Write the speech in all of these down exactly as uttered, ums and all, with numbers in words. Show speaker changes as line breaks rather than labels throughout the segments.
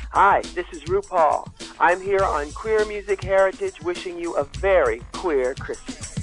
Hi, this is RuPaul. I'm here on Queer Music Heritage wishing you a very queer Christmas.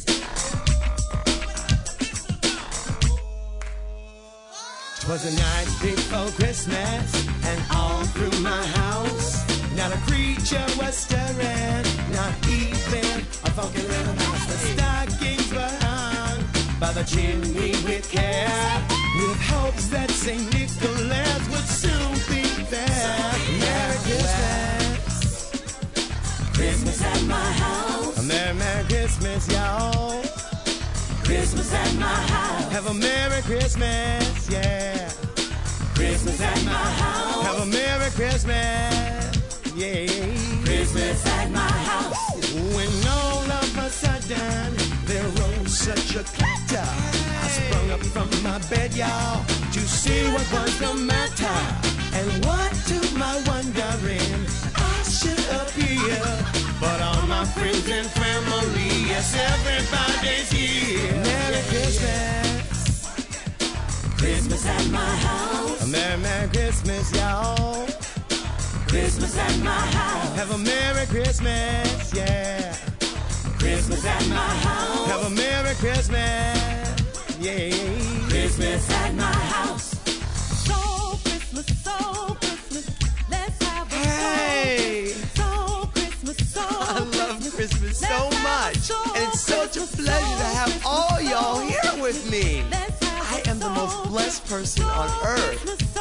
'Twas the night before Christmas, and all through my house, not a creature was stirring, not even a funky little mouse. The stockings were hung by the chimney with care, with hopes that Saint Nicholas would soon be there. Merry Christmas, Christmas at my house. A Merry, Merry Christmas, y'all. Christmas at my house. Have a Merry Christmas, yeah. Christmas at my house. Have a Merry Christmas, yeah. Christmas at my house. When all of a sudden there rose such a clatter, I sprung up from my bed, y'all, to see what was the matter. And what to my wondering I should appear, but all my friends and family, yes, everybody's here. Merry Christmas, Christmas at my house. A Merry, Merry Christmas, y'all. Christmas at my house. Have a Merry Christmas, yeah. Christmas at my house. Have a Merry Christmas, yeah. Christmas at my house.
So Christmas, so Christmas, let's have a
Hey!
so Christmas, so
I love Christmas so much, and it's such a pleasure to have all y'all here with me. I am the most blessed person on earth.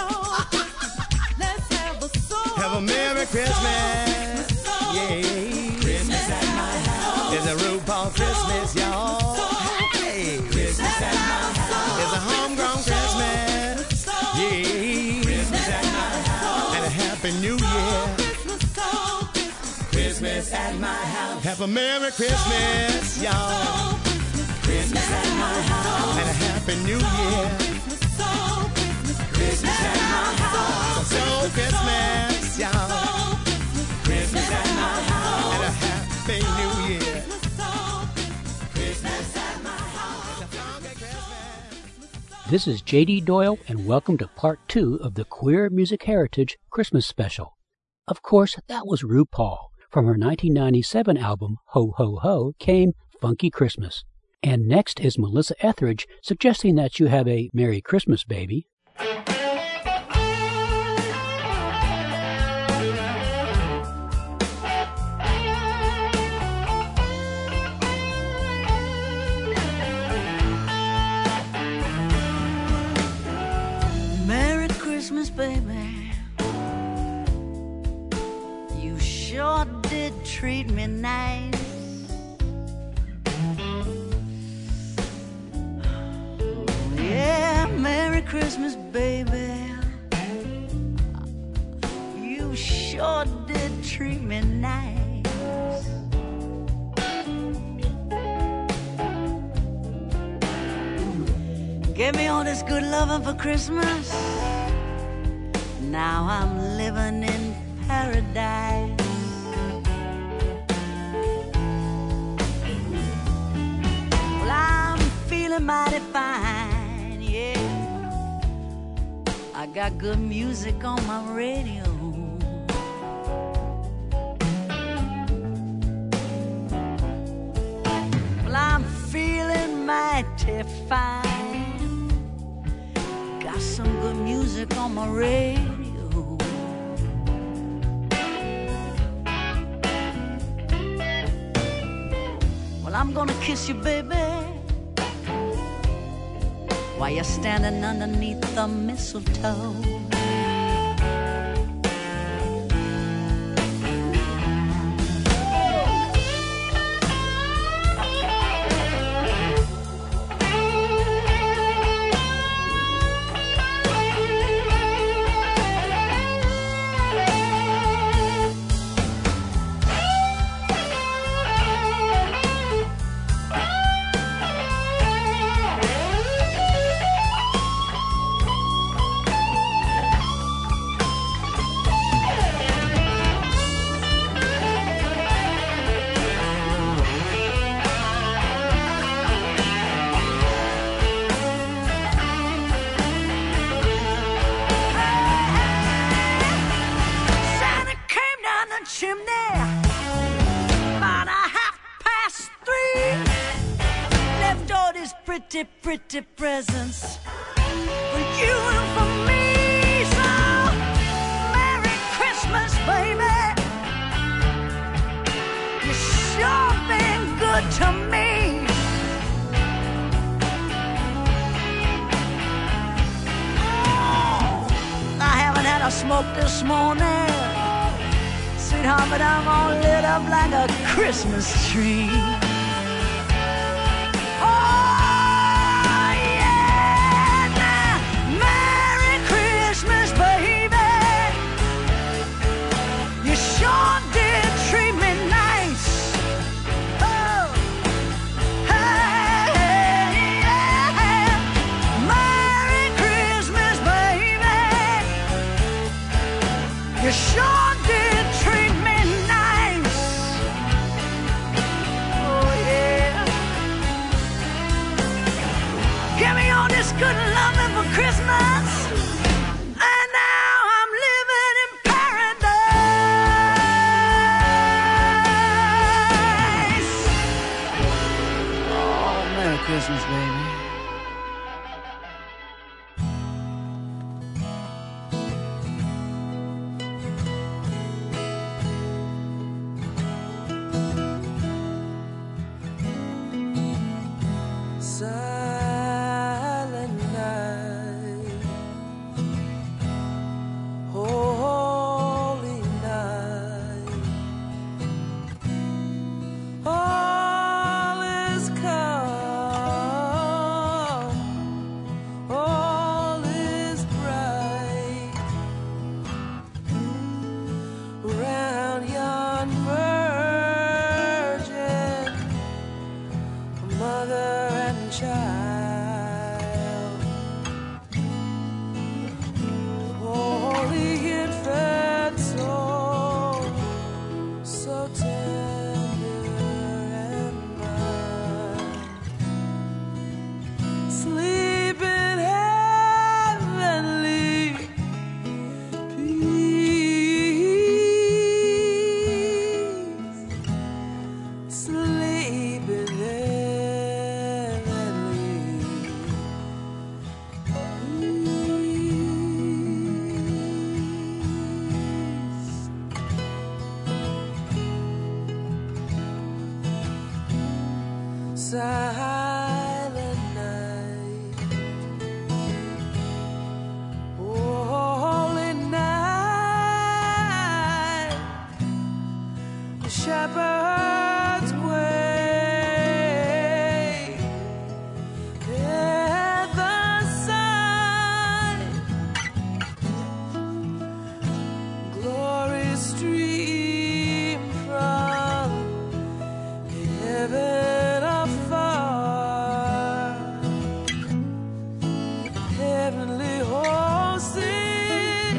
Have a Merry Christmas, yeah. Christmas at my house. It's a RuPaul Christmas, y'all. Hey, Christmas at my house. It's a homegrown Christmas, yeah. Christmas at my house. And a Happy New Year. Christmas at my house. Have a Merry Christmas, y'all. Christmas at my house. And a Happy New Year. Christmas at my house. So Christmas, y'all. Christmas at my house. And a Happy New Year. Christmas at my house.
This is J D Doyle, and welcome to part two of the Queer Music Heritage Christmas Special. Of course, that was RuPaul. From her nineteen ninety-seven album, Ho Ho Ho, came Funky Christmas. And next is Melissa Etheridge suggesting that you have a Merry Christmas, baby.
Merry Christmas, baby. You sure did treat me nice. Yeah, Merry Christmas, baby. You sure did treat me nice. Gave me all this good loving for Christmas. Now I'm living in paradise. Well, I'm feeling mighty fine, yeah. I got good music on my radio. Well, I'm feeling mighty fine. Got some good music on my radio. Well, I'm gonna kiss you, baby, while you're standing underneath the mistletoe. these pretty, pretty presents for you and for me. So, Merry Christmas, baby. You've sure been good to me. Oh, I haven't had a smoke this morning, sweetheart, but I'm all lit up like a Christmas tree. You sure did treat me nice. Oh yeah. Give me all this good loving for Christmas, and now I'm living in paradise. Oh, Merry Christmas, baby.
Silent night, holy night, all is calm, all is bright around yon virgin, mother and child, holy infant soul, so tender and mild, sleep in heavenly peace, sleep in silent night, holy night, the shepherds quake at the sight, glory stream from heaven. Heavenly hosts sing,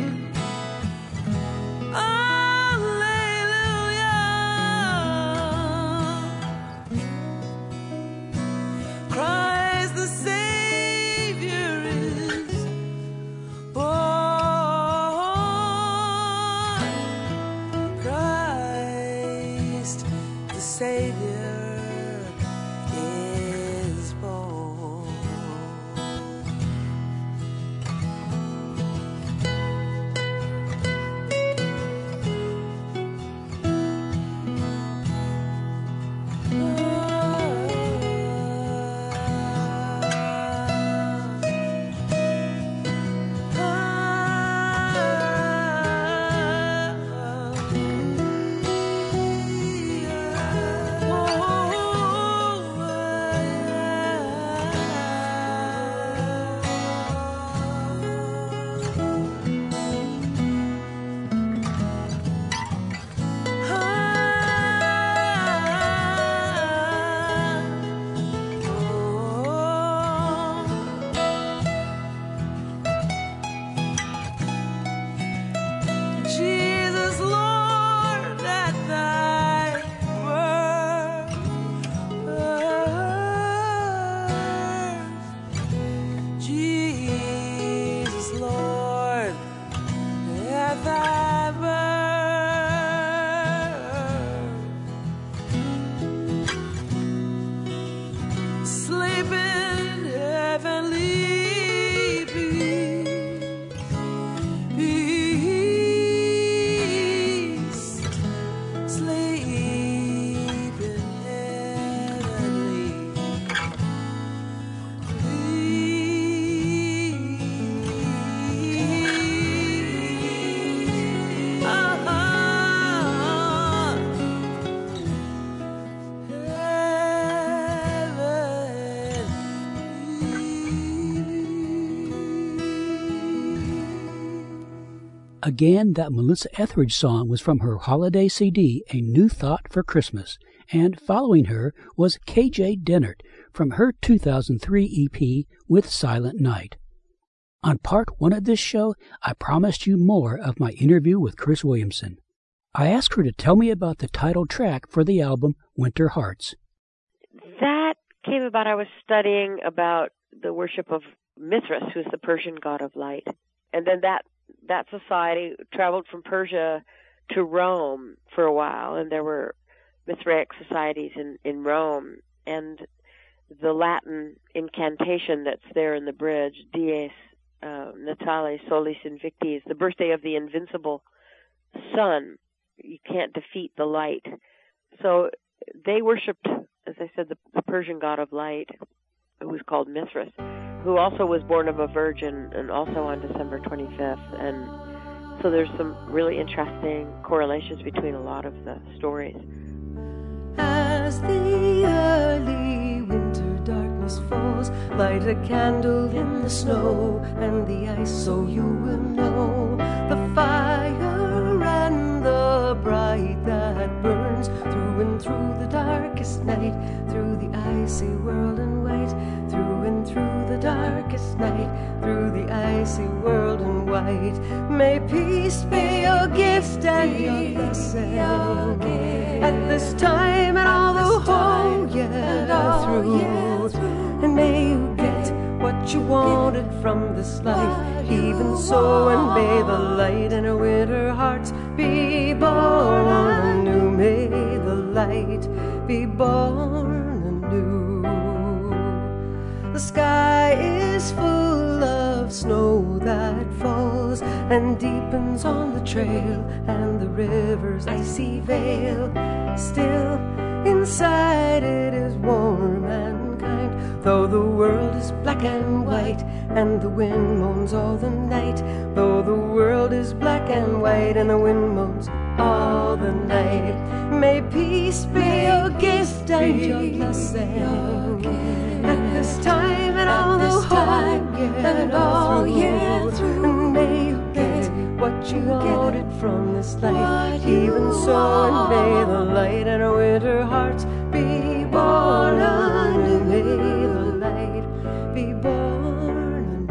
Alleluia. Christ the Savior is born. Christ the Savior is born. Jesus, Lord, at thy birth. Jesus, Lord, at thy birth. Sleeping
Again, that Melissa Etheridge song was from her holiday C D, A New Thought for Christmas. And following her was K J Dennert from her two thousand three E P, With Silent Night. On part one of this show, I promised you more of my interview with Chris Williamson. I asked her to tell me about the title track for the album, Winter Hearts.
That came about, I was studying about the worship of Mithras, who's the Persian god of light. And then that that society traveled from Persia to Rome for a while, and there were Mithraic societies in, in Rome. And the Latin incantation that's there in the bridge, Dies uh, Natale Solis Invicti, is the birthday of the invincible sun. You can't defeat the light. So they worshipped, as I said, the, the Persian god of light, who was called Mithras, who also was born of a virgin and also on December twenty-fifth. And so there's some really interesting correlations between a lot of the stories.
As the early winter darkness falls, light a candle in the snow and the ice, so you will know the fire and the bright that burns through and through the darkest night, through the icy world and white, through and through the darkest night, through the icy world and white. May peace be your gift and your blessing at this time and all the whole year through. And may you get what you wanted from this life, even so, and may the light in our winter hearts be born anew. May the light be born anew. The sky is full of snow that falls and deepens on the trail, and the river's icy veil. Still inside it is warm and kind, though the world is black and white and the wind moans all the night. Though the world is black and white and the wind moans all the night. May peace be your gift and your blessing at this time and all the whole year and all year through. And may you get what you wanted from this life, even so, and may the light in our winter hearts be born anew. May the light be born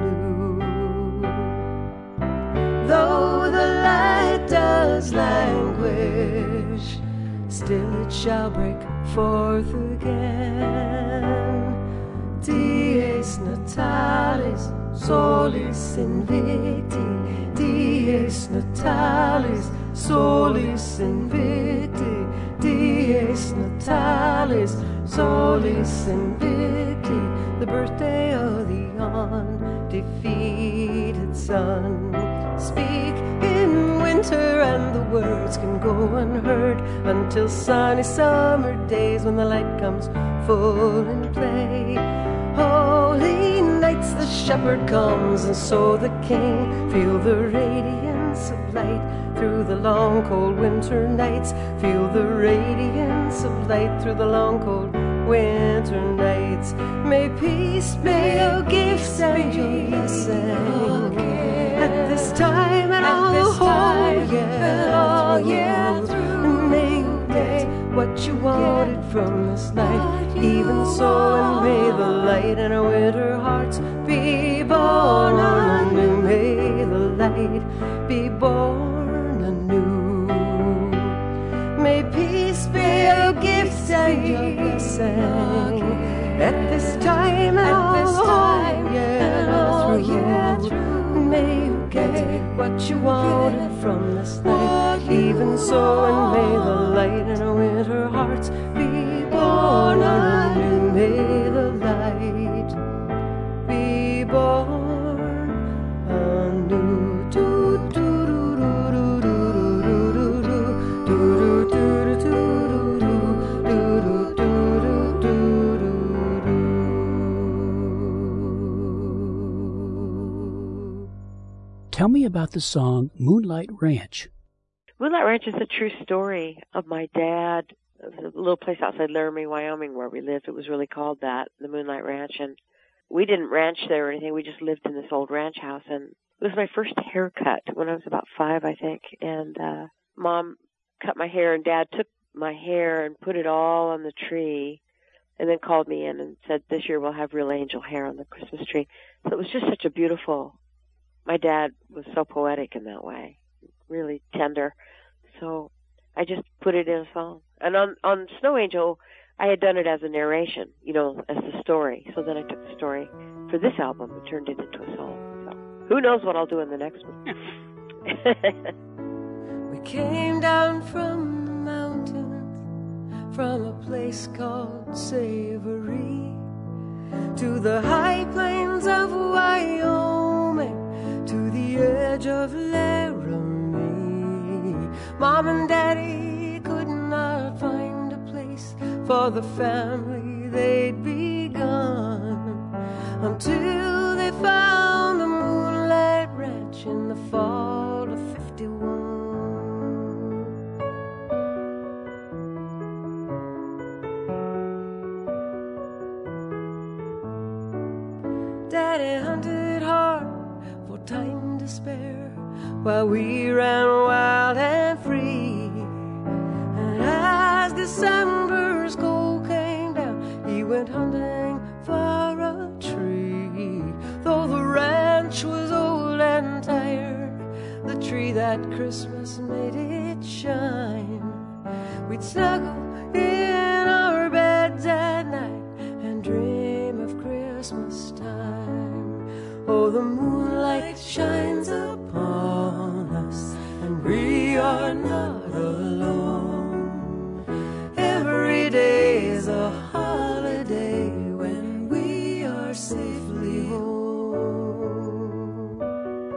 anew. Though the light does languish, still it shall break forth again. Dies Natalis Solis Invicti, Dies Natalis Solis Invicti, Dies Natalis Solis Invicti, the birthday of the undefeated sun. Speak in winter and the words can go unheard until sunny summer days when the light comes full in play. Holy nights the shepherd comes, and so the king feel the radiance of light through the long cold winter nights. Feel the radiance of light through the long cold winter nights. May peace be your gifts and your blessing at this time and all the whole year, all year through. And may you get what you wanted from this life, even so, and may the light in our winter hearts be born anew. May the light be born anew. May peace be your gifts and your blessing at this time and all year through. May you get what you wanted from this life, even so, and may the light in our winter hearts be born anew. May the light be born anew. Do do do do do do do do do do do do do do do do.
Tell me about the song Moonlight Ranch.
Moonlight Ranch is a true story of my dad. It was a little place outside Laramie, Wyoming, where we lived. It was really called that, the Moonlight Ranch. And we didn't ranch there or anything. We just lived in this old ranch house, and it was my first haircut when I was about five, I think. And uh, Mom cut my hair, and Dad took my hair and put it all on the tree, and then called me in and said, this year we'll have real angel hair on the Christmas tree. So it was just such a beautiful, my dad was so poetic in that way, really tender. So I just put it in a song. And on, on Snow Angel, I had done it as a narration, you know, as a story. So then I took the story for this album and turned it into a song. So who knows what I'll do in the next one.
We came down from the mountains, from a place called Savory, to the high plains of Wyoming, to the edge of Laramie. Mom and Daddy could not find a place for the family they'd begun, until they found the Moonlight Ranch in the fall of fifty-one. Daddy hunted hard for time to spare, while we ran wild and free. And as December's cold came down, he went hunting for a tree. Though the ranch was old and tired, the tree that Christmas made it shine. We'd snuggle in our beds at night and dream of Christmas time. Oh, the moonlight shines upon us, and we are not alone. Every day is a holiday when we are safely home.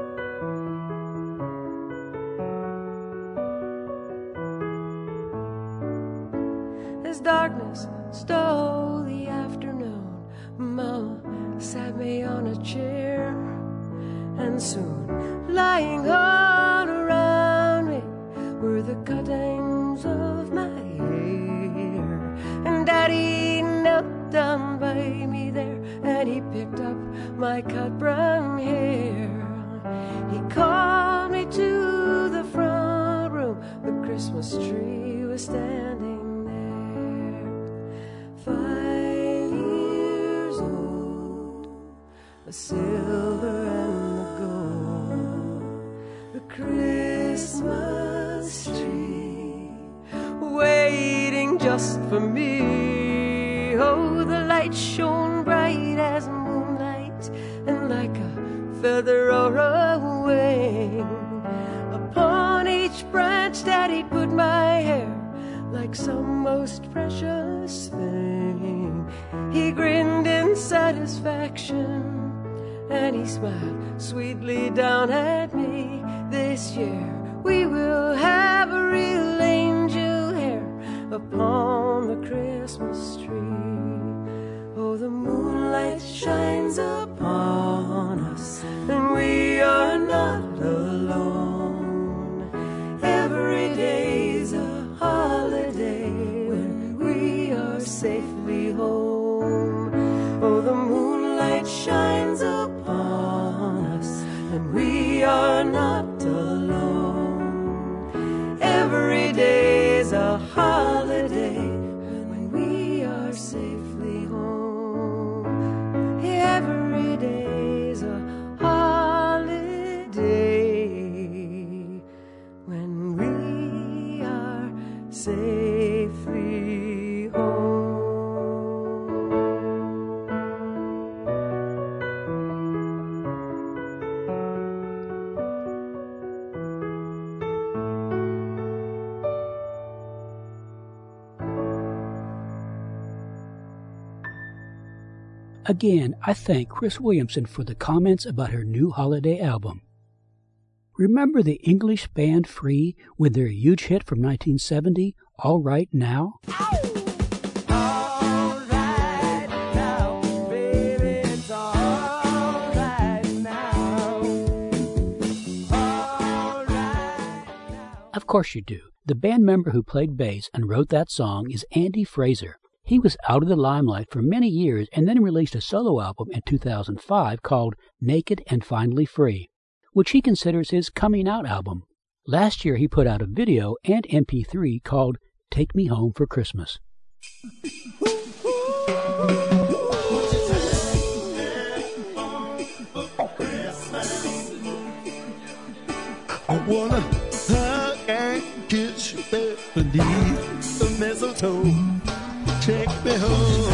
As darkness stole the afternoon, Mama sat me on a chair, and soon lying all around me were the cuttings of my hair. And Daddy knelt down by me there, and he picked up my cut brown hair. He called me to the front room, the Christmas tree was standing there. Five years old, the silver and the gold, the Christmas tree, waiting just for me. Oh, the light shone bright as moonlight, and like a feather or a wing, upon each branch Daddy put my hair, like some most precious thing. He grinned in satisfaction, and he smiled sweetly down at me. This year we will have a real angel hair upon the Christmas tree. Oh, the moonlight shines upon us, and we are not alone. Every day's a holiday when we are safely home. Oh, the moonlight shines upon us, and we are not alone. Every day's a holiday when we are safely home. Every day's a holiday when we are safely home.
Again, I thank Chris Williamson for the comments about her new holiday album. Remember the English band Free with their huge hit from nineteen seventy, All Right Now?
All right now, baby, it's all right now. All right now.
Of course you do. The band member who played bass and wrote that song is Andy Fraser. He was out of the limelight for many years and then released a solo album in two thousand five called Naked and Finally Free, which he considers his coming out album. Last year he put out a video and M P three called Take Me Home for Christmas.
I wanna hug and kiss you beneath the mistletoe. Take me home.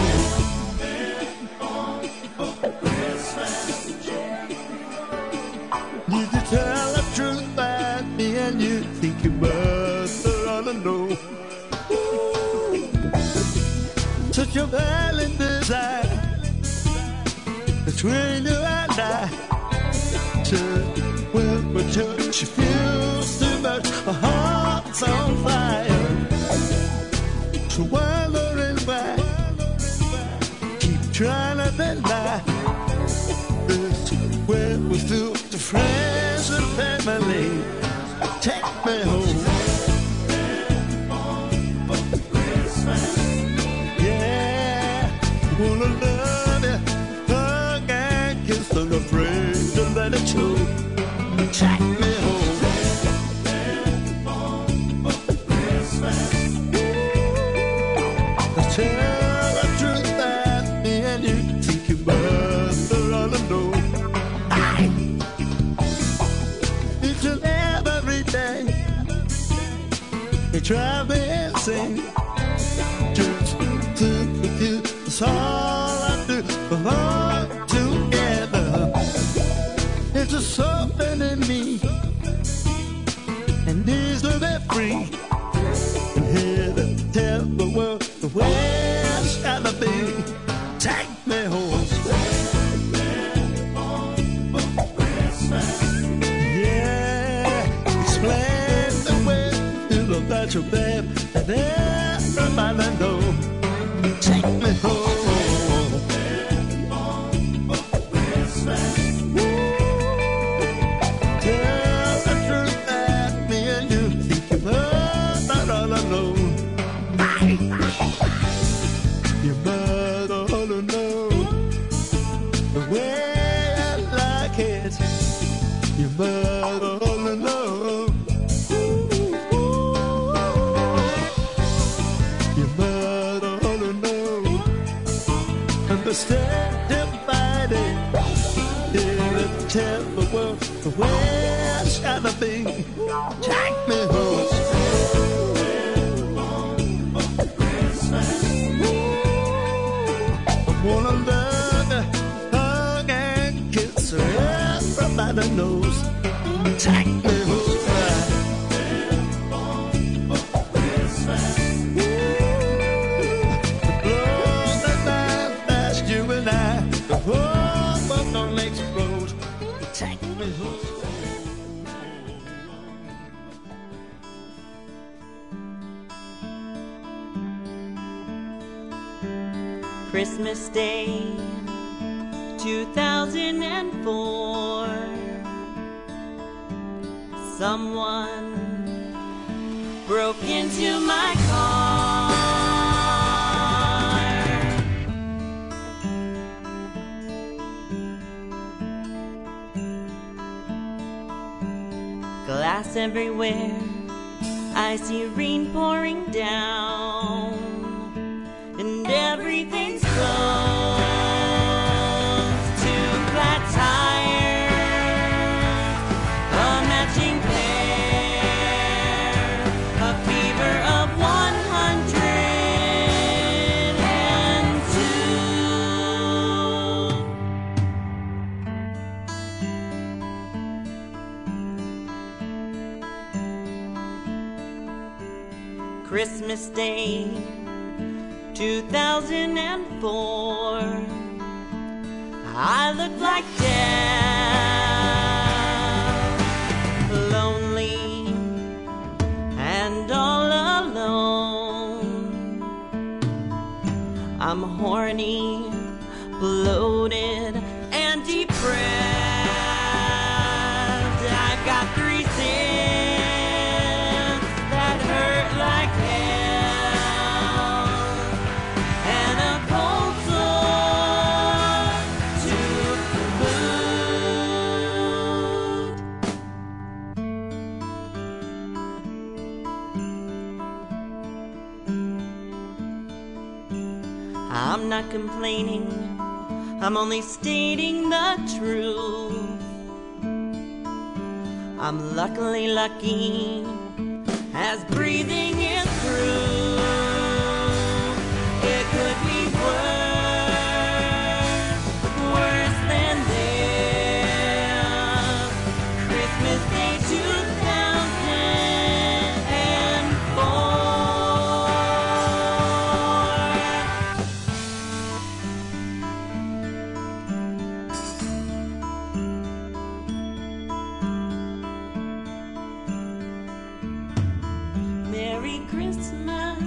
Did you tell the truth about me and you think you must ought to know? Such a violent desire between you and I. Well, but touch you feels too much. My heart's on fire. So wondering why, keep trying to deny this. Where we feel the friends and family. Take me home. Yeah, wanna love you, hug and kiss, I'm afraid to let it show. Take me home. Tell the truth that me and you think you must ought to know. Each and every day they drive me insane. Just to think with you, that's all I do. Belong together. It's just something in me and needs to be free. And here to tell the world the way it's gotta be. Take me home. Yeah, explain the way you look at your babe and everybody know. Take me home. Tell the truth that me and you think you must not all alone. You must ought to know the way I like it. You must ought to know. You must ought to know. Understand divided. Here to tell the world the way it's gotta be. Take me home. Wanna love you, hug and kiss her, everybody knows. Take me home. The blows that night past you and I, the whole world don't explode. Take me home.
Christmas Day, two thousand four. Someone broke into my car. Glass everywhere, I see rain pouring down, and everything's closed. Two flat tires, a matching pair, a fever of one hundred and two. Christmas Day, two thousand four. I look like death, lonely and all alone. I'm horny, bloated and depressed. I've got three sins that hurt like hell, I'm not complaining, I'm only stating the truth. I'm luckily lucky as breathing is through. It could be worse, worse than this. Christmas Day two thousand four. Merry Christmas.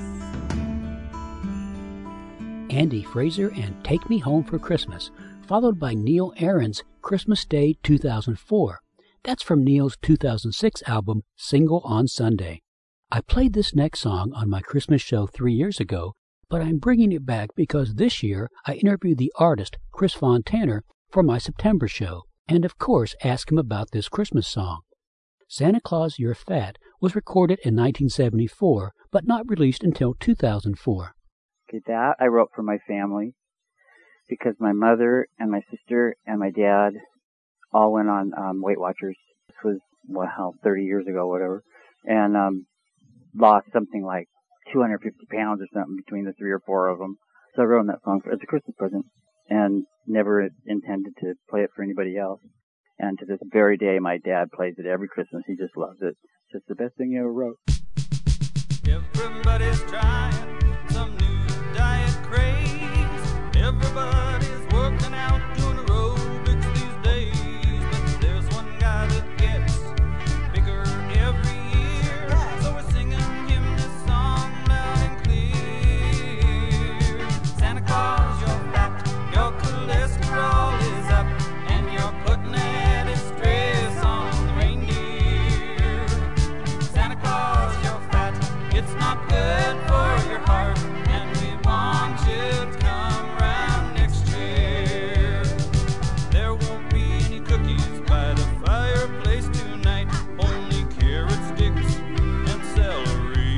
Andy Fraser and Take Me Home for Christmas, followed by Neil Aaron's Christmas Day two thousand four. That's from Neil's two thousand six album, Single on Sunday. I played this next song on my Christmas show three years ago, but I'm bringing it back because this year I interviewed the artist Chris Fontana for my September show, and of course asked him about this Christmas song. Santa Claus You're Fat was recorded in nineteen seventy-four, but not released until two thousand four.
Okay, that I wrote for my family because my mother and my sister and my dad all went on um, Weight Watchers. This was, well, thirty years ago, whatever, and um, lost something like two hundred fifty pounds or something between the three or four of them. So I wrote that song for, as a Christmas present and never intended to play it for anybody else. And to this very day, my dad plays it every Christmas. He just loves it. It's just the best thing he ever wrote.
Everybody's trying some new diet craze. Everybody's working out, doing aerobics these days. But there's one guy that gets bigger every year. So we're singing him this song loud and clear. Santa Claus, you're fat, your cholesterol is up, and you're putting added stress on the reindeer. Santa Claus, you're fat, it's not good for your heart, and we want you to come round next year. There won't be any cookies by the fireplace tonight, only carrot sticks and celery.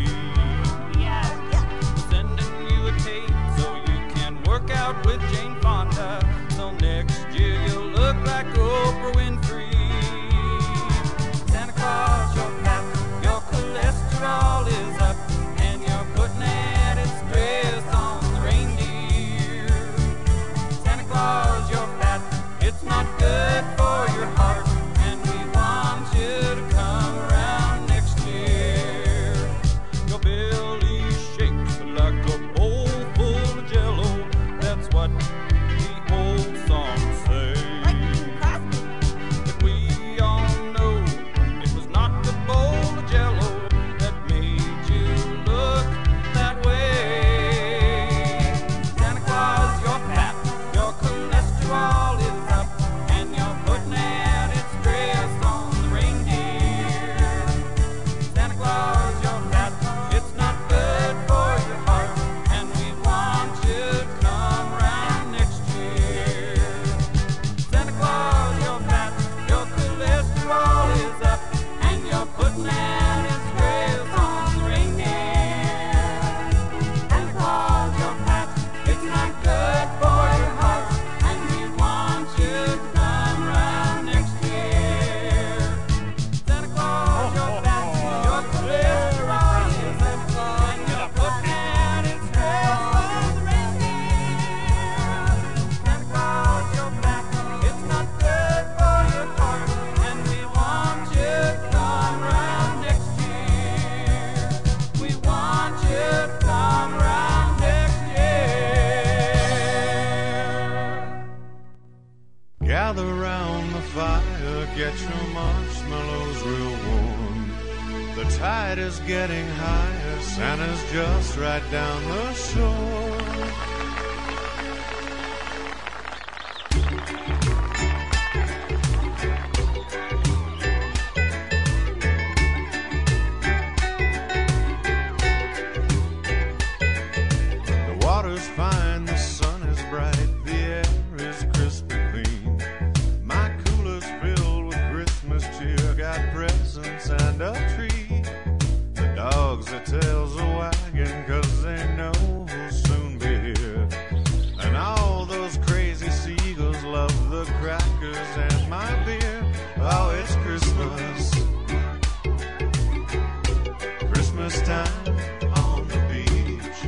Sending you a tape so you can work out with Jane Fonda, so next year you'll look like Oprah Winfrey. Santa Claus, you're fat, your cholesterol is up, and you're putting added stress on the reindeer. Santa Claus, you're fat, it's not good for your heart, and we want you to come around next year. Your belly shakes like a bowl full of jello, that's what the old songs say. But we all know it was not the bowl of jello that made you look that way. Santa Claus, you're fat, your cholesterol is up, and you're putting added stress on the reindeer. Santa Claus, you're fat, it's not good for your heart, and we want you to come round next year. Santa Claus, you're fat, your cholesterol is up, and you're putting added stress on the reindeer. Santa Claus, you're fat, it's not good for your heart, and we want you to come round next year. Santa Claus, you're fat, your cholesterol is up, and you're putting added stress on the reindeer. Santa Claus, you're fat, it's not good for your heart, and we want you to come round next year. We want you to come round next year.
Gather round the fire, get your marshmallows real warm. The tide is getting higher, Santa's just right down the shore. The water's fine, the sun is bright, the air is crisp and clean. My cooler's filled with Christmas cheer, got presents and a tree. The dogs, their tails are wagging, cause they know who'll soon be here. the crackers and my beer. Oh, it's Christmas. Christmas time on the beach.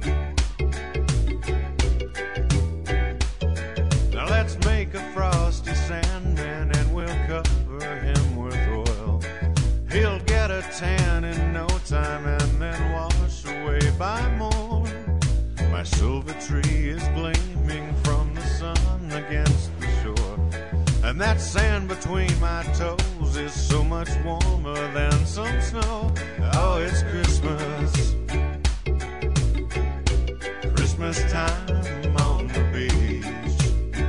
Now let's make a frosty Sandman and we'll cover him with oil. He'll get a tan in no time and then wash away by morn. My silver tree is gleaming from the sun against the shore, and that sand between my toes is so much warmer than some snow. Oh, it's Christmas. Christmas time on the beach.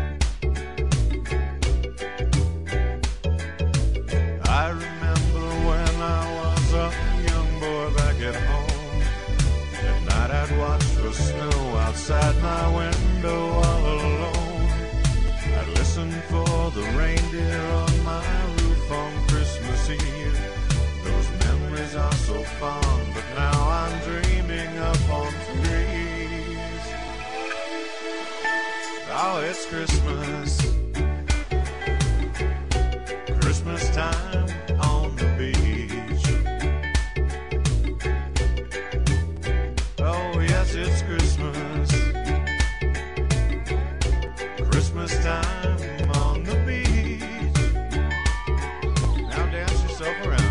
I remember when I was a young boy back at home. At night I'd watch the snow outside my window all alone. I'd listen for the reindeer on my roof on Christmas Eve. Those memories are so fond, but now I'm dreaming up on trees. Oh, it's Christmas. Christmas time on the beach. Oh, yes, it's Christmas. Christmas time on the beach. Now dance yourself around.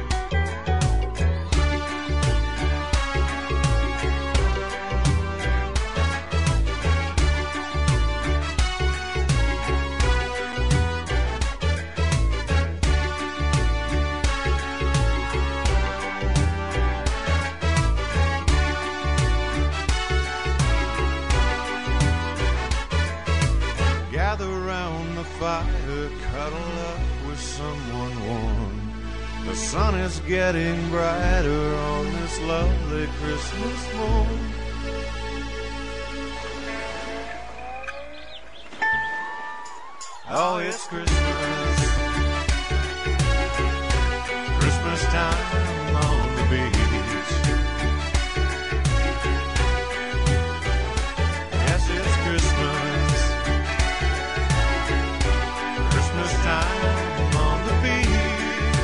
Gather round the fire, cuddle up with someone warm. The sun is getting brighter on this lovely Christmas morn. Oh, it's Christmas. Christmas time on the beach. Yes, it's Christmas. Christmas time on the beach.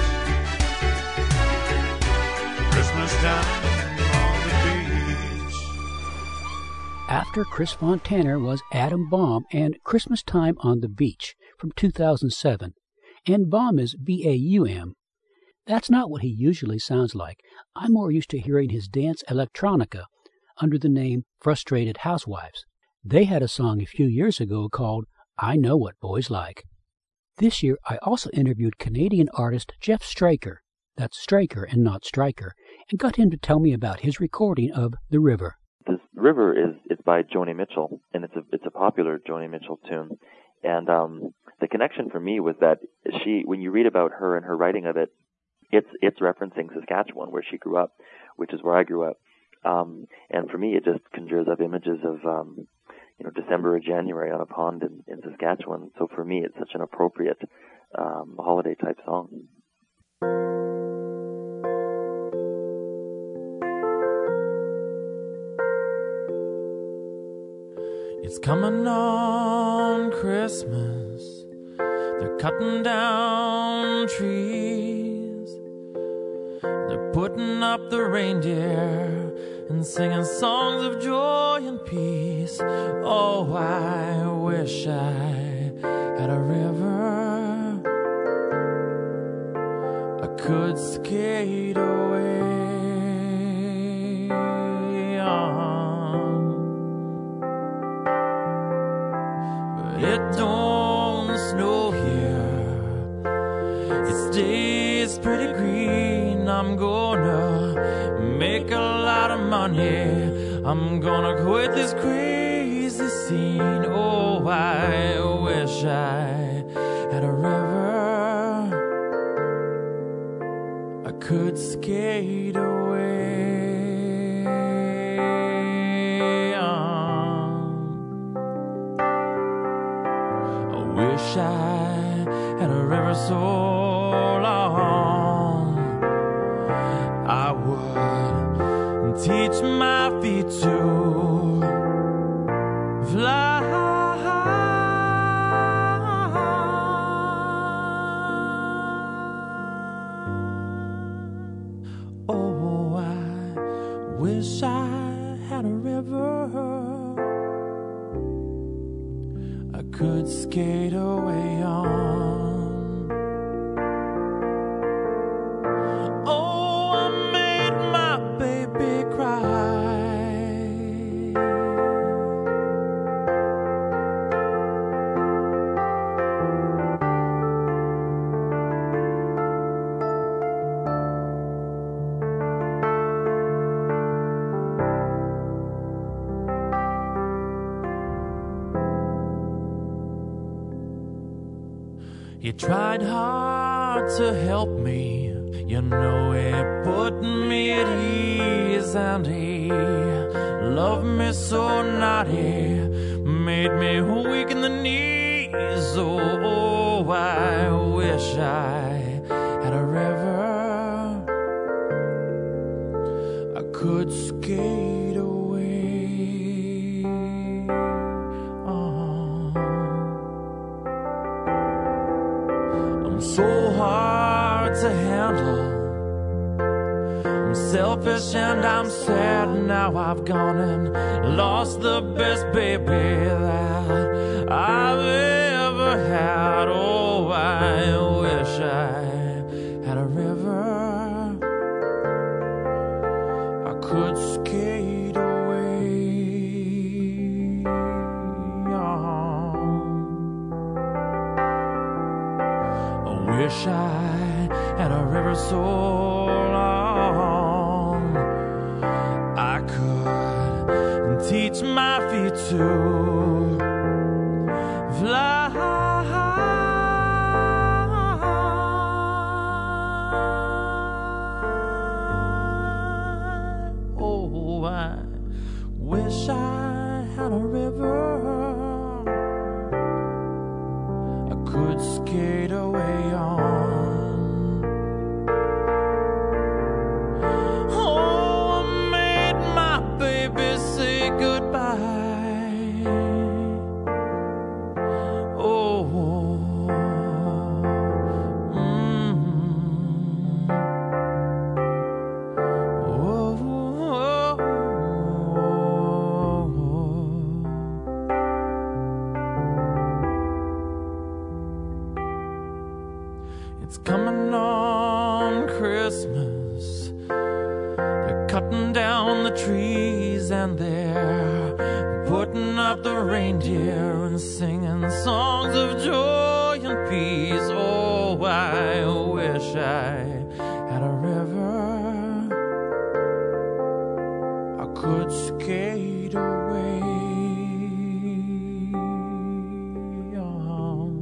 Christmas time on the beach.
After Chris Fontana was Adam Baum and Christmas Time on the Beach from two thousand seven. And Baum is B A U M. That's not what he usually sounds like. I'm more used to hearing his dance electronica under the name Frustrated Housewives. They had a song a few years ago called I Know What Boys Like. This year, I also interviewed Canadian artist Jeff Straker, that's Straker and not Stryker, and got him to tell me about his recording of The River.
This River is it's by Joni Mitchell, and it's a it's a popular Joni Mitchell tune. And um, the connection for me was that she, when you read about her and her writing of it, it's it's referencing Saskatchewan, where she grew up, which is where I grew up. Um, and for me, it just conjures up images of um, you know, December or January on a pond in, in Saskatchewan. So for me, it's such an appropriate um, holiday-type song.
It's coming on Christmas. They're cutting down trees. They're putting up the reindeer and singing songs of joy and peace. Oh, I wish I had a river I could skate away on. But it don't snow here. It stays pretty green. I'm gonna make a lot of money. I'm gonna quit this crazy scene. Oh, I wish I had a river I could skate away on. I wish I had a river so long I would teach my feet to fly. Oh, I wish I had a river I could skate away on. Oh, I made my baby cry. You tried hard to help me, you know it put me at ease, and he loved me so naughty, made me weak in the knees. Oh, oh, I wish I had a river I could skate away on. I'm so hard to handle, I'm selfish and I'm sad. Now I've gone and lost the best baby that I've ever had. Oh, I wish I had a river I could skate away on. I wish I had a river so long I could teach my feet to fly. Oh, I wish I had a river I could skate away on. Oh, I made my baby say goodbye. Oh, mm. Oh, oh, oh. It's coming on Christmas. They're cutting down the trees and they're putting up the reindeer and singing songs of joy and peace. Oh, I wish I had a river I could skate away on.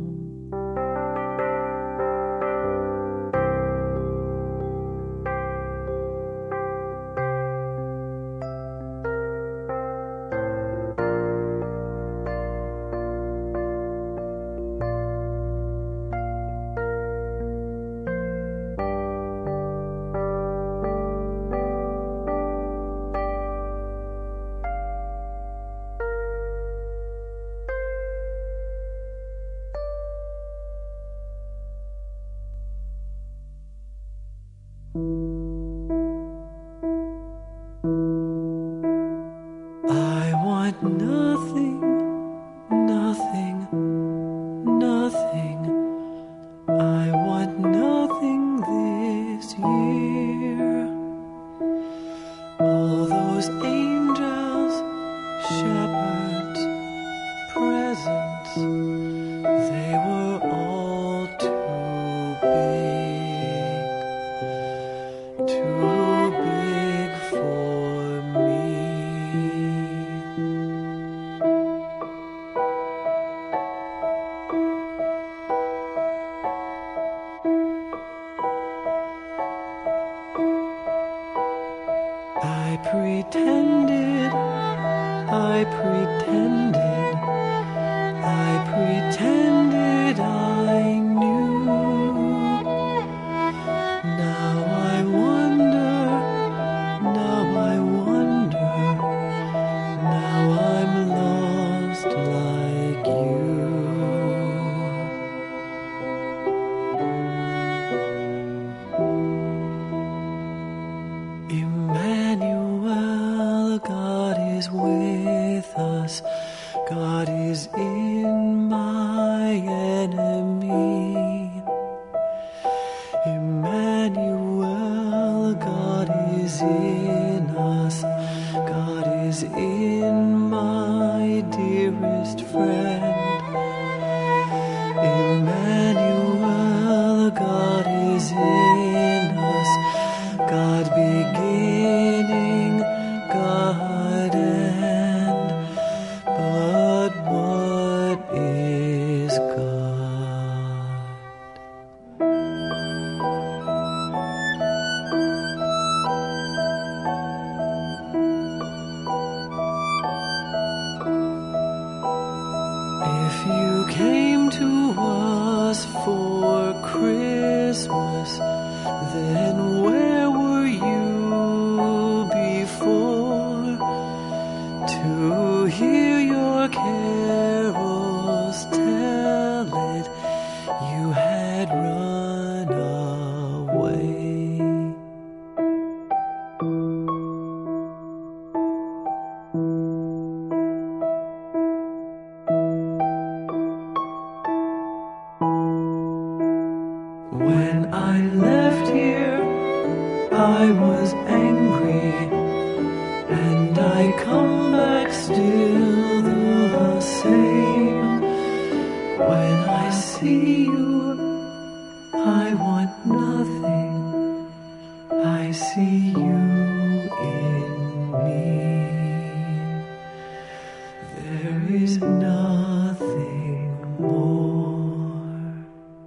When I left here, I was angry, and I come back still the same. When I see you, I want nothing. I see you in me. There is nothing more.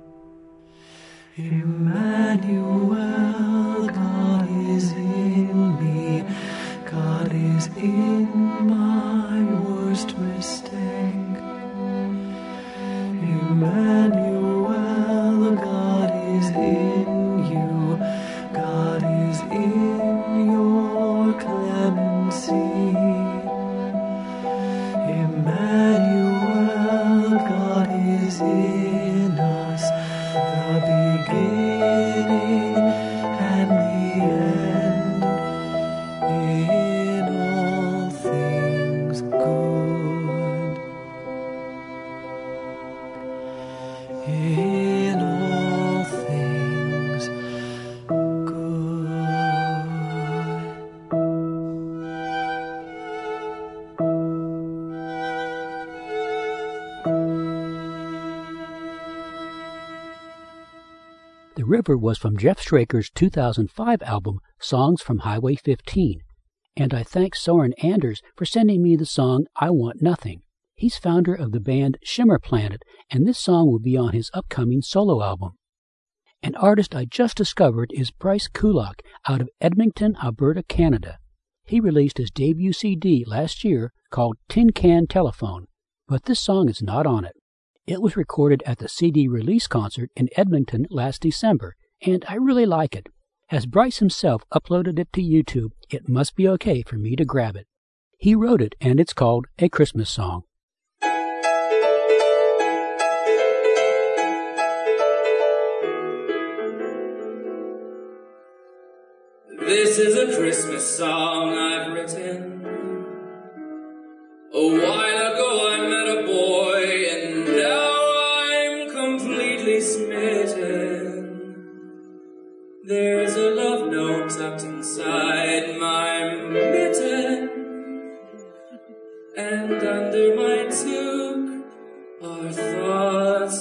Emmanuel, God is in me. God is in my worst mistake. Emmanuel, God is in you. God is in your clemency. Emmanuel, God is in us, the beginning and the end, in all things good, in all things good.
The River was from Jeff Straker's two thousand five album, Songs from Highway fifteen, and I thank Soren Anders for sending me the song I Want Nothing. He's founder of the band Shimmer Planet, and this song will be on his upcoming solo album. An artist I just discovered is Bryce Kulak out of Edmonton, Alberta, Canada. He released his debut C D last year called Tin Can Telephone, but this song is not on it. It was recorded at the C D release concert in Edmonton last December, and I really like it. As Bryce himself uploaded it to YouTube, it must be okay for me to grab it. He wrote it, and it's called A Christmas Song.
This is a Christmas song I've written. A while ago I met a boy, and now I'm completely smitten. There's a love note tucked inside my mitten, and under my toque are thoughts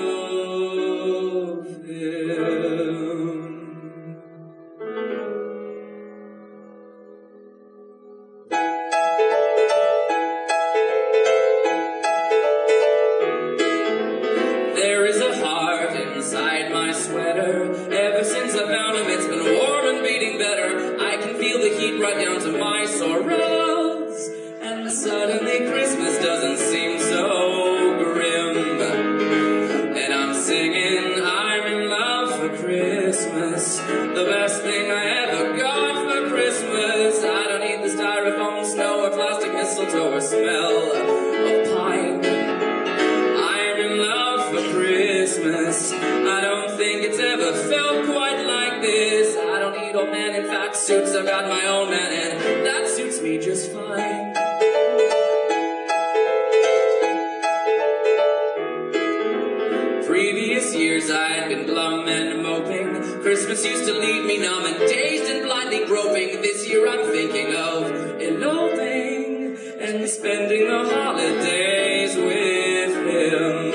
of him. There is a heart inside my sweater. Ever since I found him, it's been warm and beating better. I can feel the heat right down to my sorrows, and suddenly Christmas doesn't seem so grim. And I'm singing, I'm in love for Christmas, the best thing I ever got for Christmas. I don't need the styrofoam, snow, or plastic mistletoe, or smell of pine. I'm in love for Christmas. I don't think it's ever felt quite like this. I don't need old man in fat suits, I've got my own man, and that suits me just fine. Previous years I'd been glum and moping. Christmas used to leave me numb and dazed and blindly groping. This year I'm thinking of eloping and spending the holidays with him.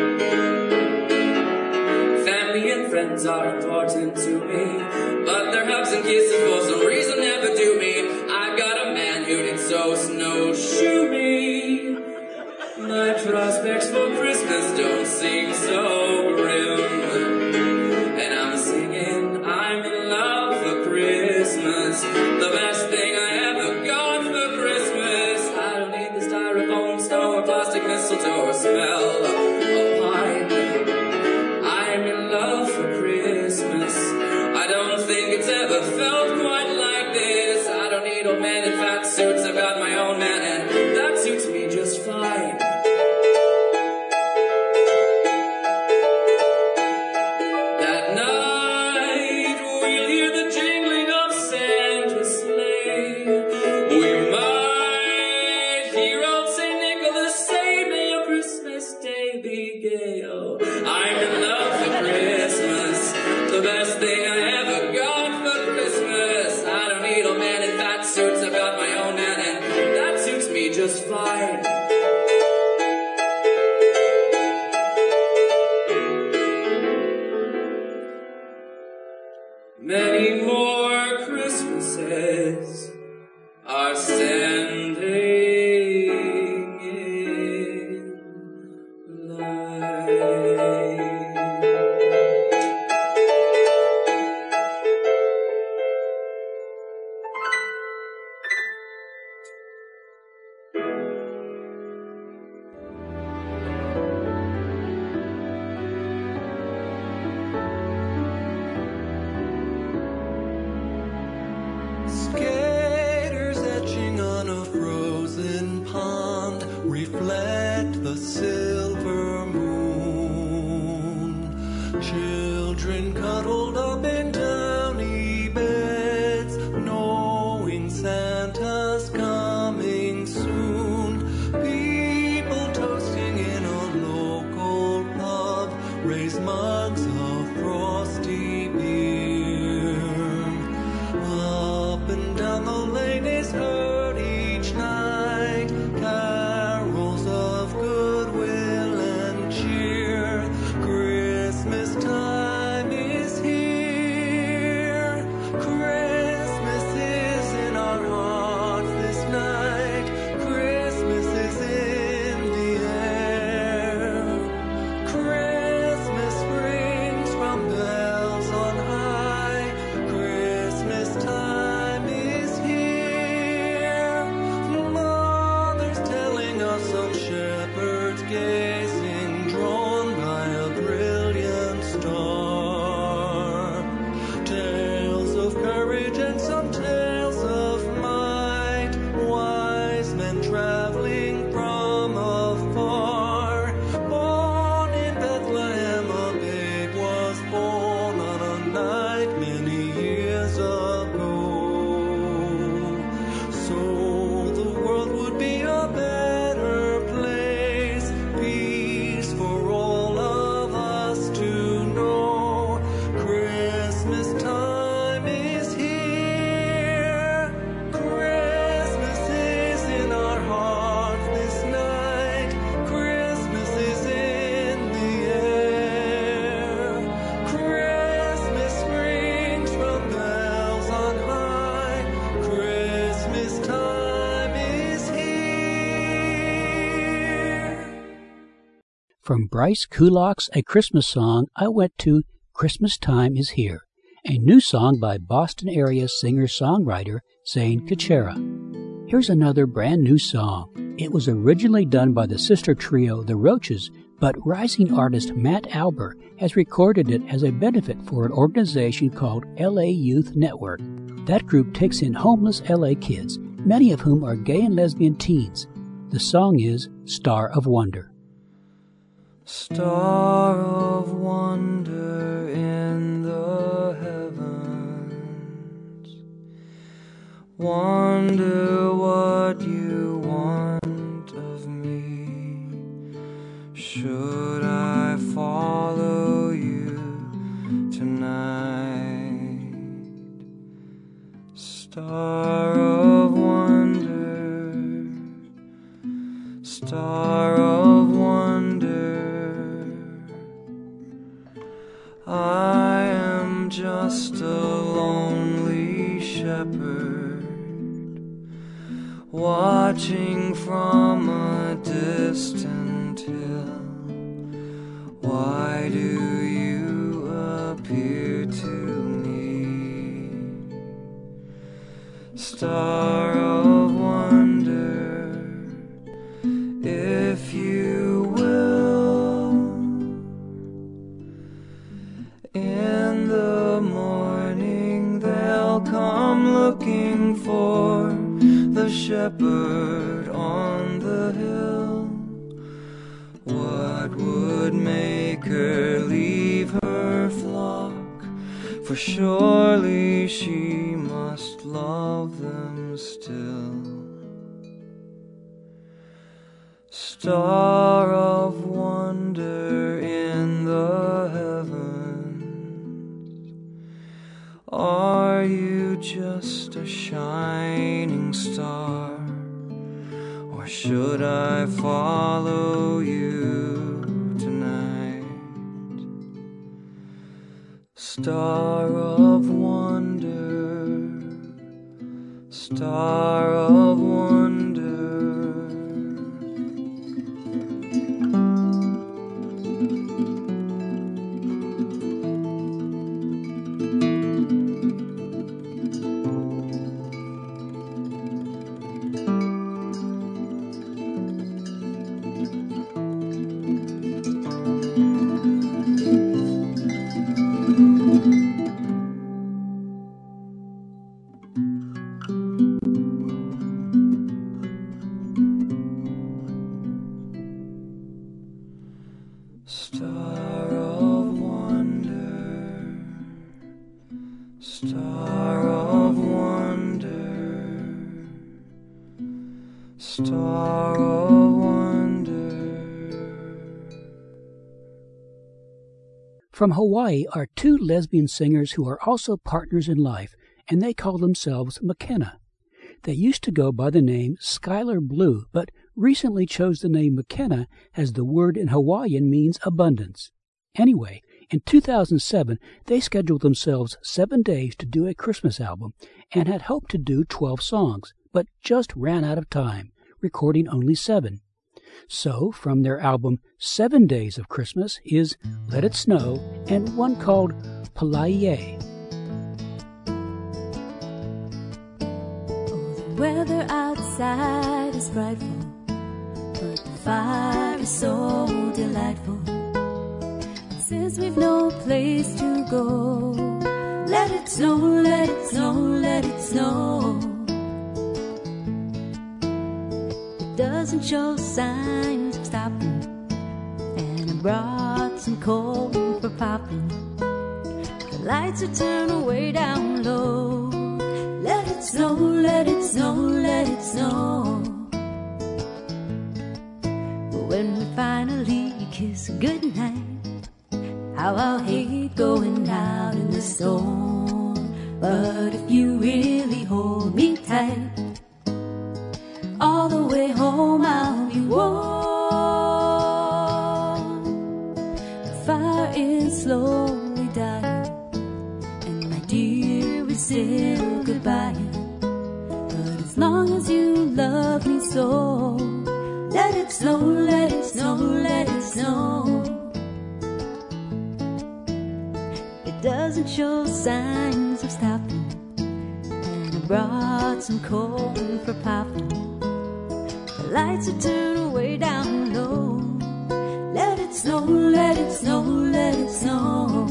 Family and friends are important to me, but their hugs and kisses for some reason never do me. I've got a man who did so snowshoe me. My prospects for Christmas don't seem so grim. And I'm singing, I'm in love for Christmas, the best thing I ever got for Christmas. I don't need the styrofoam, snow, or plastic mistletoe, or smell of pine. I'm in love for Christmas. I don't think it's ever felt quite like this. I don't need old men in fat suits, I've got my own man, and that suits me just fine. That night we'll hear the jingling of Santa's sleigh. We might hear old Saint Nicholas say, may your Christmas day be gay. Oh, I'm in love for Christmas, faces are standing in line.
Skaters etching on a frozen pond reflect the silver moon. Children cuddled up in downy beds, knowing Santa's coming soon. People toasting in a local pub raise mugs of frosty beer. Up and down the lane is heard each night carols of goodwill and cheer. Christmas time is here. Christmas is in our hearts this night. Christmas is in the air. Christmas rings from bells on high. Christmas time is here. Mothers telling us of shepherds gazing, drawn by a brilliant star. Tales of courage and some tales of might. Wise men traveling from afar. Born in Bethlehem, a babe was born on a night many years ago. So the world would be a better place, peace for all of us to know. Christmas time is here. Christmas is in our hearts this night. Christmas is in the air. Christmas rings from bells on high. Christmas time is here.
From Bryce Kulak's A Christmas Song, I went to Christmas Time is Here, a new song by Boston area singer-songwriter Zane Kuchera. Here's another brand new song. It was originally done by the sister trio The Roaches, but rising artist Matt Alber has recorded it as a benefit for an organization called L A Youth Network. That group takes in homeless L A kids, many of whom are gay and lesbian teens. The song is Star of Wonder.
Star of wonder in the heavens, wonder what you want of me. Should I follow you tonight? Star of wonder, star of wonder, I am just a lonely shepherd, watching from a distant hill. Why do you appear to me? Star of wonder, if you will. In the morning they'll come looking for the shepherd on the hill. What would make her leave her flock? For surely she must love them still. Star of wonder in the heavens, are you just a shining star? Or should I follow you tonight? Star of wonder, Star of wonder, star of wonder, star of wonder, star of wonder.
From Hawaii are two lesbian singers who are also partners in life, and they call themselves McKenna. They used to go by the name Skylar Blue, but recently chose the name McKenna as the word in Hawaiian means abundance. Anyway, in two thousand seven, they scheduled themselves seven days to do a Christmas album and had hoped to do twelve songs, but just ran out of time, recording only seven. So, from their album Seven Days of Christmas is Let It Snow and one called Palaie.
The weather outside is frightful, but the fire is so delightful. And since we've no place to go, let it snow, let it snow, let it snow. It doesn't show signs of stopping, and I brought some coal for popping. The lights are turned way down low. Let it snow, let it snow, let it snow. But when we finally kiss goodnight, how I'll hate going out in the storm. But if you really hold me tight, all the way home I'll be warm. The fire is slowly dying, and my dear, we still goodbye. But as long as you love me so, let it snow, let it snow, let it snow. It doesn't show signs of stopping, and I brought some coal for popping. The lights are turned way down low. Let it snow, let it snow, let it snow.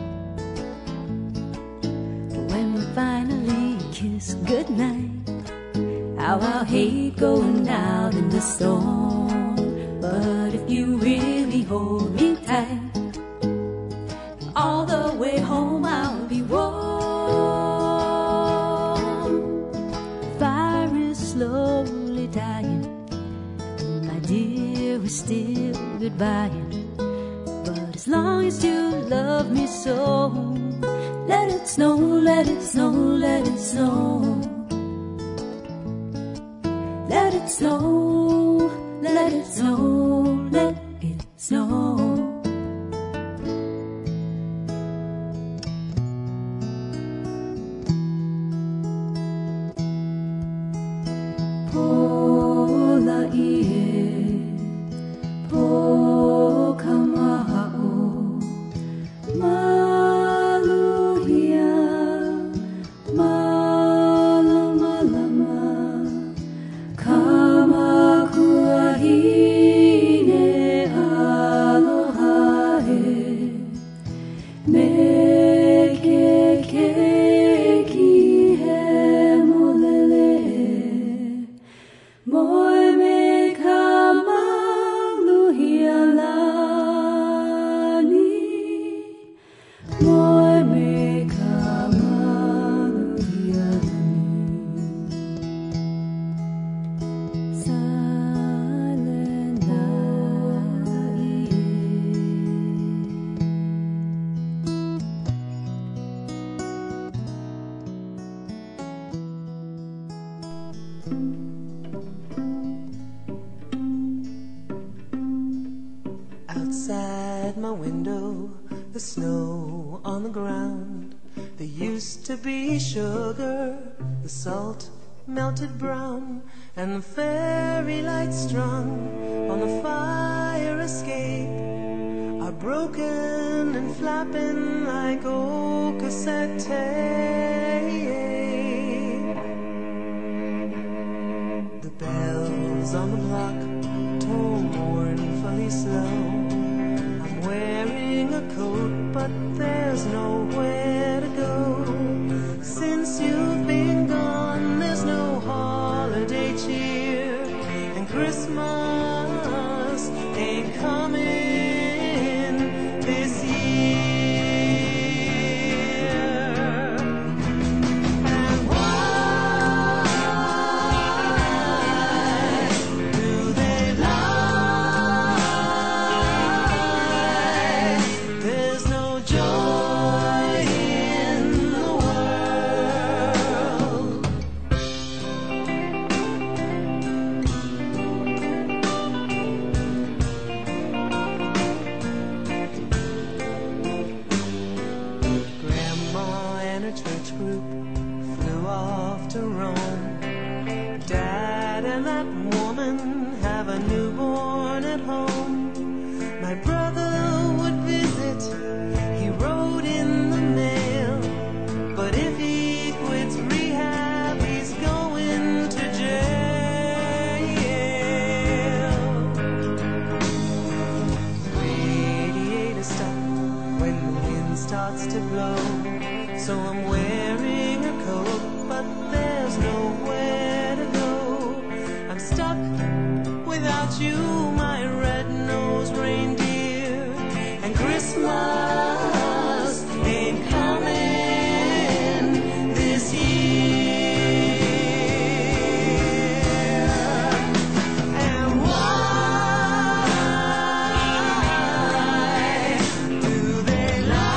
When we finally kiss goodnight, how I'll hate going out in the storm. But if you really hold me tight, all the way home I'll be warm. The fire is slowly dying, and my dear, we're still goodbying. But as long as you love me so, let it snow, let it snow, let it snow. Let it snow, let it snow, let it snow.
Outside my window, the snow on the ground. There used to be sugar, the salt melted brown, and the fairy lights strung on the fire escape are broken and flapping like old cassette tape. The bells on the block toll mournfully slow. I'm wearing a coat, but there's nowhere to go. Since you've been gone, there's no holiday cheer, and Christmas ain't coming this year. And why do they lie? There's no joy in the world. Grandma and her church group flew off to Rome. Dad and that woman have a newborn at home. My brother would visit, he wrote in the mail, but if he quits rehab, he's going to jail. Radiator stuck when the wind starts to blow, so I'm wearing a coat, but there's nowhere to go. I'm stuck without you, my red-nosed reindeer, and Christmas ain't coming this year. And why do they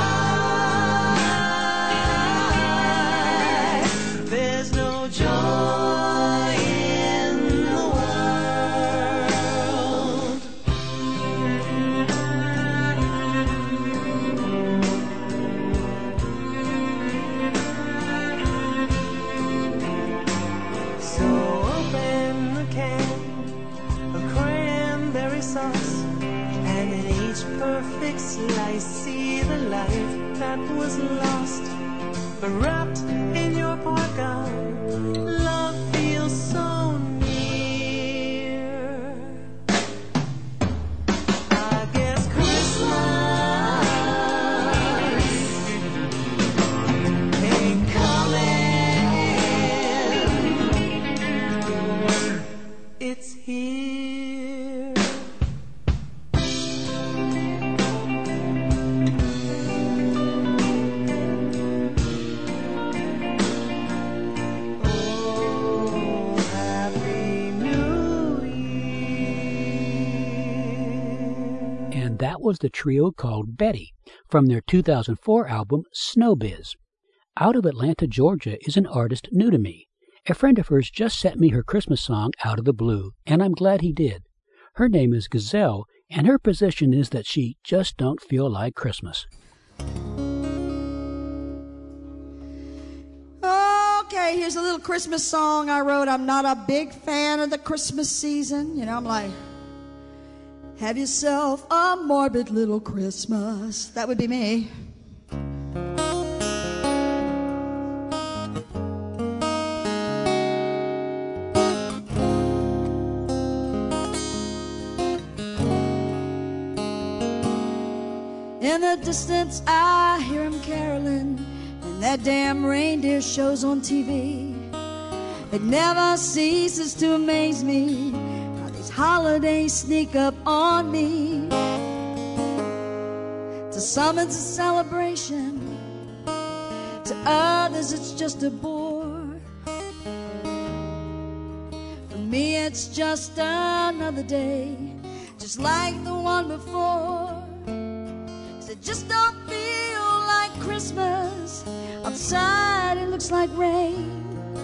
lie? There's no joy in the world. So open the can of cranberry sauce, and in each perfect slice see the life that was lost. But wrapped in your parka, love feels so near. I guess Christmas ain't coming. It's here. Oh, Happy New Year.
And that was the trio called Betty from their two thousand four album Snowbiz. Out of Atlanta, Georgia is an artist new to me. A friend of hers just sent me her Christmas song out of the blue, and I'm glad he did. Her name is Gazelle, and her position is that she just don't feel like Christmas.
Okay, here's a little Christmas song I wrote. I'm not a big fan of the Christmas season. You know, I'm like, have yourself a morbid little Christmas. That would be me. In the distance I hear him caroling, and that damn reindeer shows on T V. It never ceases to amaze me how these holidays sneak up on me. To some it's a celebration, to others it's just a bore. For me it's just another day, just like the one before. It just don't feel like Christmas. Outside it looks like rain.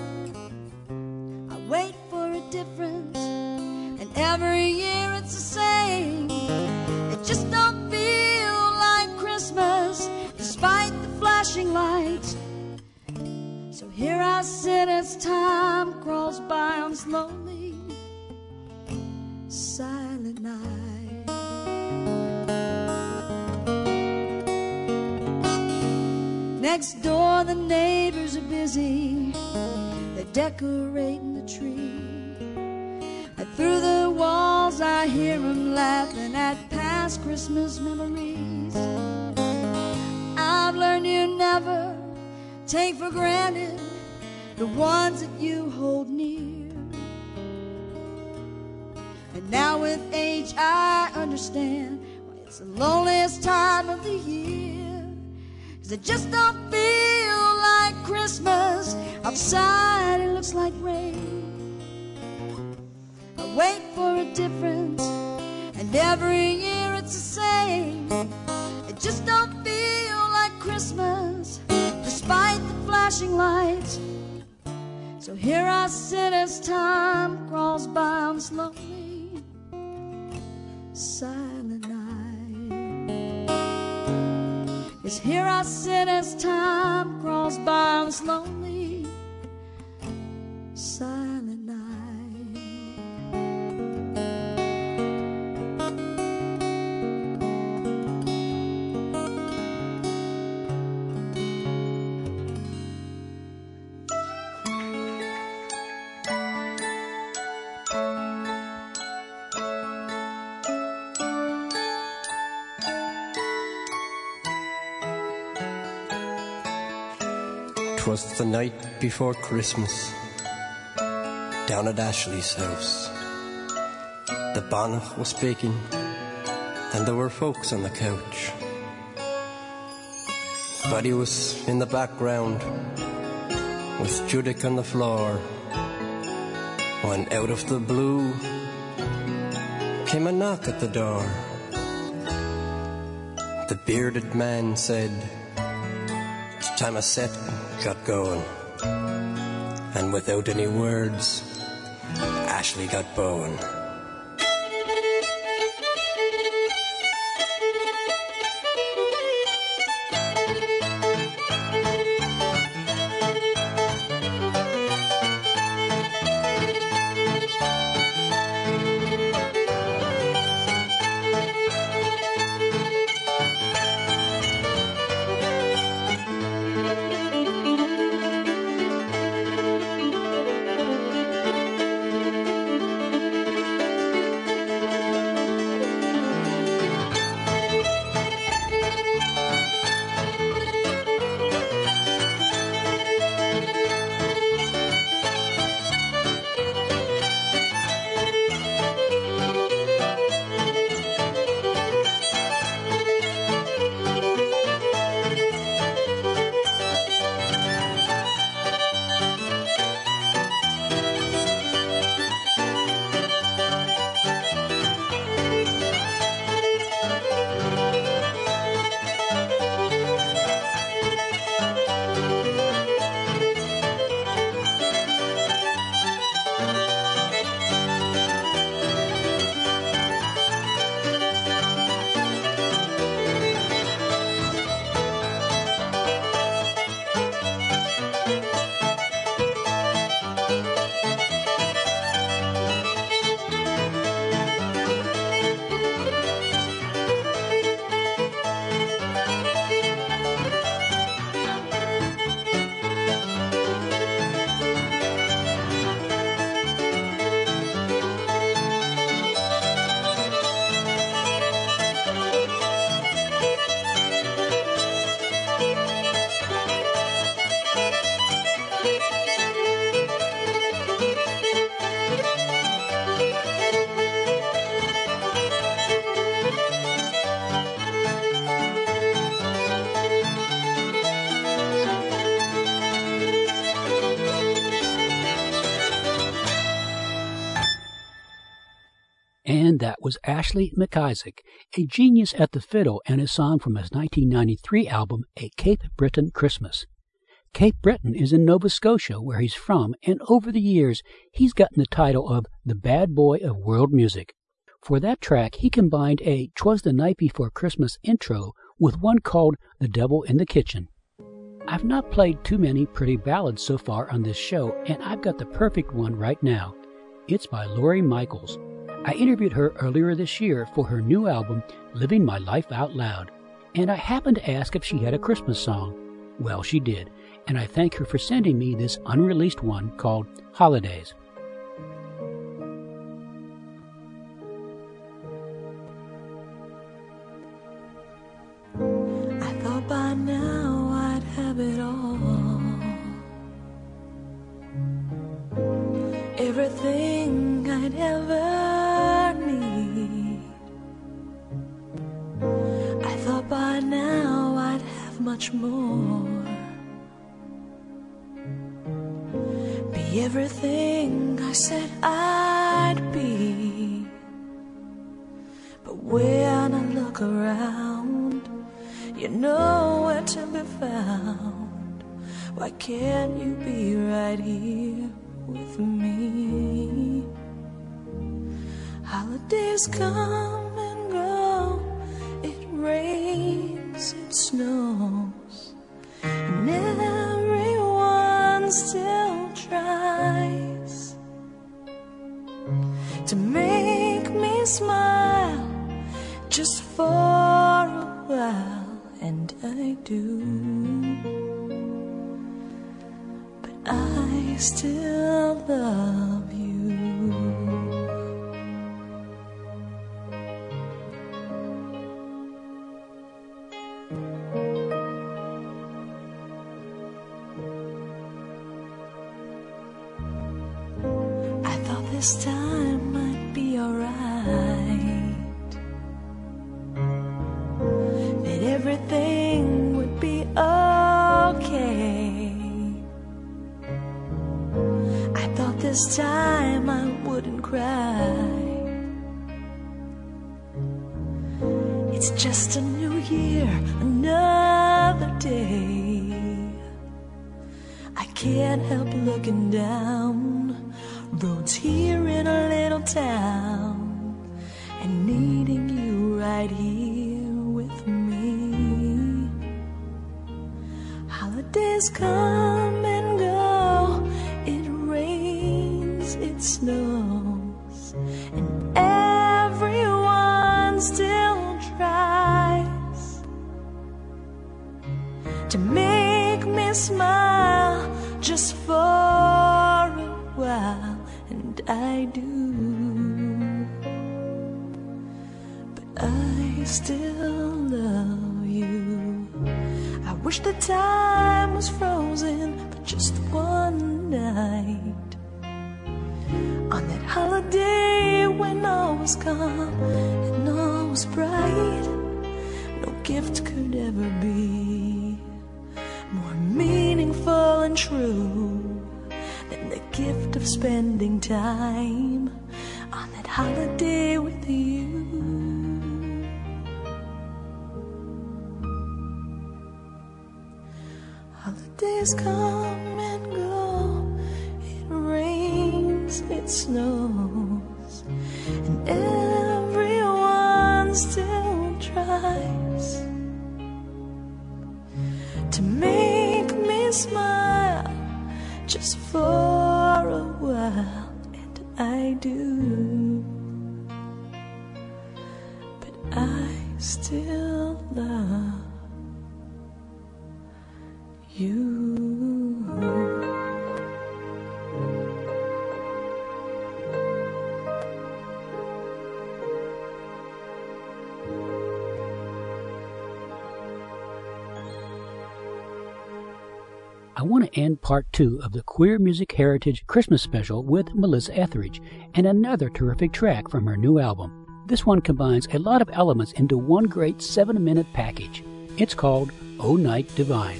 I wait for a difference, and every year it's the same. It just don't feel like Christmas, despite the flashing lights. So here I sit as time crawls by on this lonely, silent night. Next door the neighbors are busy, they're decorating the tree. And through the walls I hear them laughing at past Christmas memories. I've learned you never take for granted the ones that you hold near. And now with age I understand why it's the loneliest time of the year. 'Cause it just don't feel like Christmas. Outside it looks like rain. I wait for a difference, and every year it's the same. It just don't feel like Christmas, despite the flashing lights. So here I sit as time crawls by on this lonely, silent night. Yes, here I sit as time crawls by on this lonely, silent night.
Was the night before Christmas, down at Ashley's house. The bannock was baking, and there were folks on the couch. Buddy was in the background, with Judic on the floor, when out of the blue came a knock at the door. The bearded man said, "It's time I set got going," and without any words, Ashley got Bowen.
And that was Ashley McIsaac, a genius at the fiddle, and a song from his nineteen ninety-three album, A Cape Breton Christmas. Cape Breton is in Nova Scotia, where he's from, and over the years, he's gotten the title of the bad boy of world music. For that track, he combined a 'Twas the Night Before Christmas intro with one called The Devil in the Kitchen. I've not played too many pretty ballads so far on this show, and I've got the perfect one right now. It's by Lori Michaels. I interviewed her earlier this year for her new album, Living My Life Out Loud, and I happened to ask if she had a Christmas song. Well, she did, and I thank her for sending me this unreleased one called Holidays.
I thought by now I'd have it all, everything I'd ever need. I thought by now I'd have much more, be everything I said I'd be. But when I look around, you're nowhere to be found. Why can't you be right here with me? Holidays come and go, it rains, it snows, and everyone still tries to make me smile just for a while, and I do, but I still love you. I thought this time might be alright, that everything would be okay. I thought this time I wouldn't cry. It's just a new year, another day. I can't help looking down roads here in a little town and needing you right here with me. Holidays come and go, it rains, it snows, and everyone still tries to make me smile just for a while, and I do, but I still love you. I wish the time was frozen for just one night, on that holiday when all was calm and all was bright. No gift could ever be more meaningful and true than the gift of spending time on that holiday with you. Holidays come and go, it rains, it snows, and everyone still tries to make me smile just for a while, and I do, but I still love you.
I want to end part two of the Queer Music Heritage Christmas Special with Melissa Etheridge and another terrific track from her new album. This one combines a lot of elements into one great seven-minute package. It's called O Night Divine.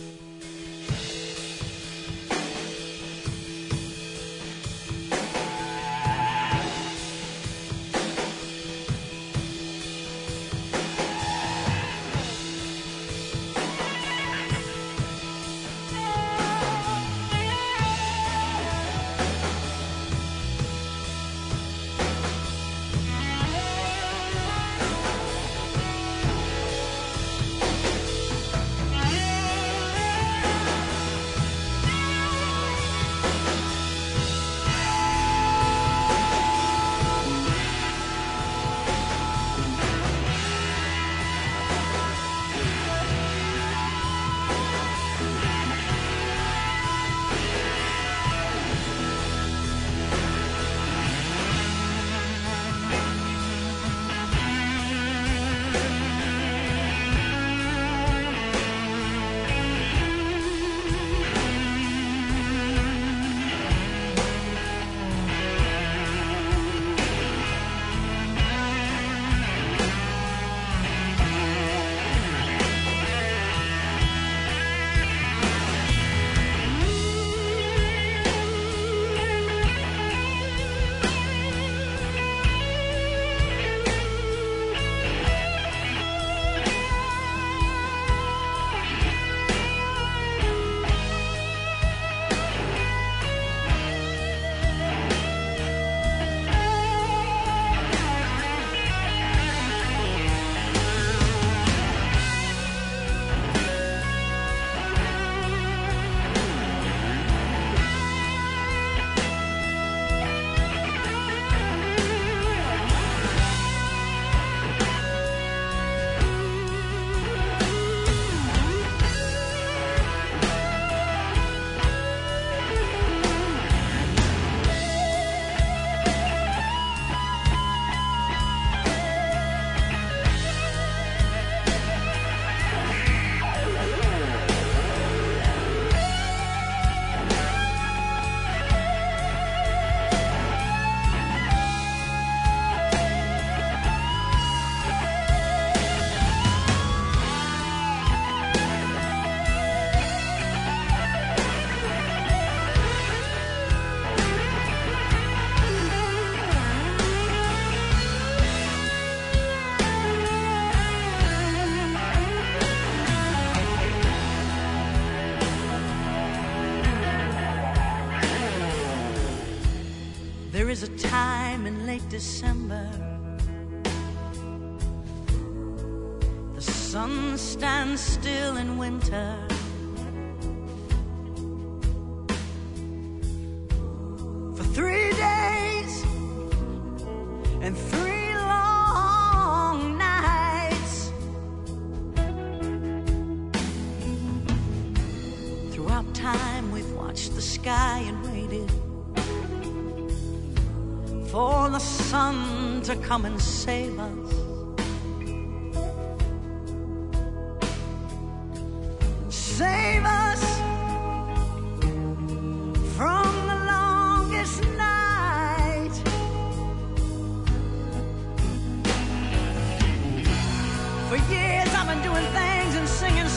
Yeah.
is a time in late December. The sun stands still in winter. For three days and three long nights, throughout time we've watched the sky and waited for the sun to come and save us. Save us from the longest night. For years I've been doing things and singing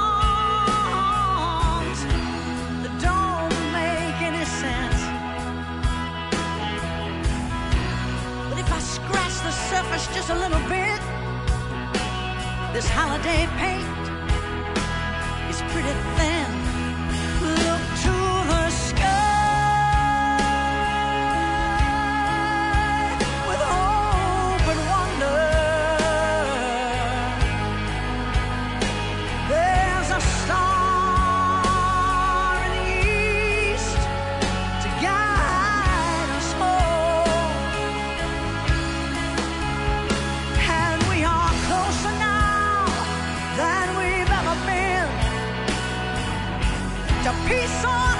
songs that don't make any sense. But if I scratch the surface just a little bit, this holiday paint is pretty thin. Look to the sky with hope and wonder. There's a star in the east to guide us home, and we are closer now than we've ever been to peace on